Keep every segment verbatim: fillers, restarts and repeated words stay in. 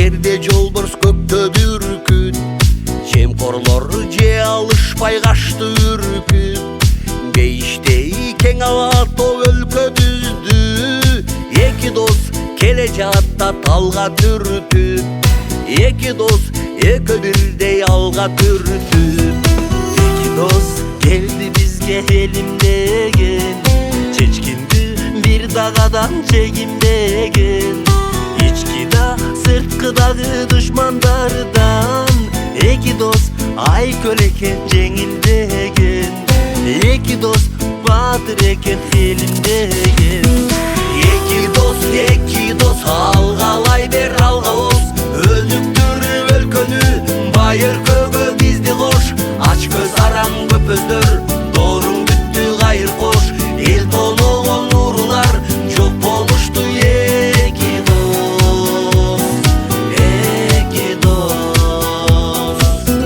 жерде жолборс көктө бүркүт, жемқорлор же алышпай качты үркүт. Бейиштей кең алатоо өлкө түздү, эки дос келе жатта талга түртүп, эки дос экөө бирдей алга түртүп. Эки дос келди бизге элимдеген, чечкинди бир дагадан чегинбеген. Ички да сырткыдагы душмандардан эки дос айкөл экен жеңилдеген. Эки дос баатыр экен элимдеген. Эки дос, эки дос алгалай бер алгабыз, өнүктүрүп өлкөнү байыр көгө бизди кош. Ач көз арам көпөздөр, дооруң бүттү кайыр кош. Эл тоногон уруулар жок болушту. Эки дос, эки дос.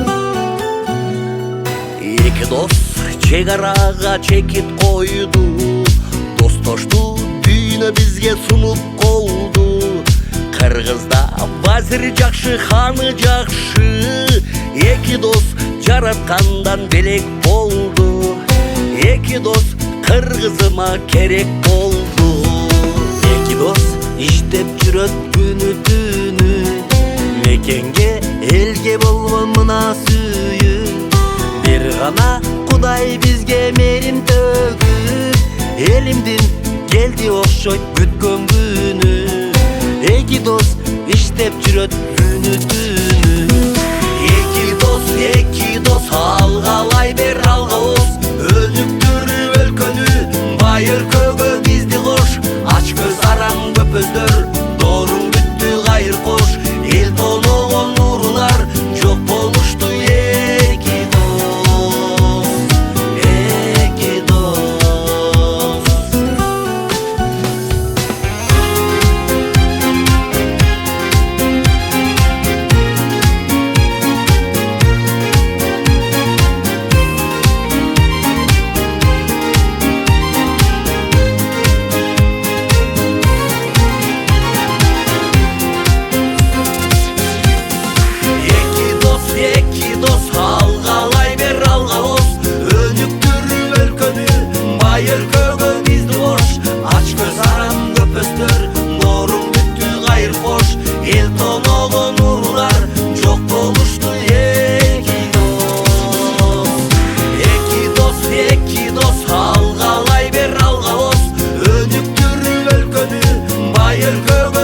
Эки дос чек арага чекит койду, достошту дүйнө бизге сунуп колду. Кыргызда вазир жакшы, ханы жакшы, эки дос жараткандан белек болду. Эки дос кыргызыма керек болду. Эки дос иштеп жүрөт күнү түнү, мекенге элге болгон мына сүйүү. Бир гана Кудай бизге мерим төгүп, элимдин келди окшойт күткөн күнү. Эки дос иштеп жүрөт күнү түнү. Эки дос, эки дос алгалай бер алгабыз, өнүктүрүп өлкөнү байыр көгө бизди кош. Ач көз арам көпөздөр, дооруң бүттү кайыр кош. Эл тоногон уруулар жок болушту. Эки дос, эки дос. Эки дос алгалай бер алгабыз, өнүктүрүп өлкөнү байыр көгө бизди кош. Ач көз арам көпөздөр, дооруң бүттү кайыр кош. Эл тоногон уруулар жок болушту. Эки дос, эки дос, эки дос алгалай бер алгабыз, өнүктүрүп өлкөнү байыр көгө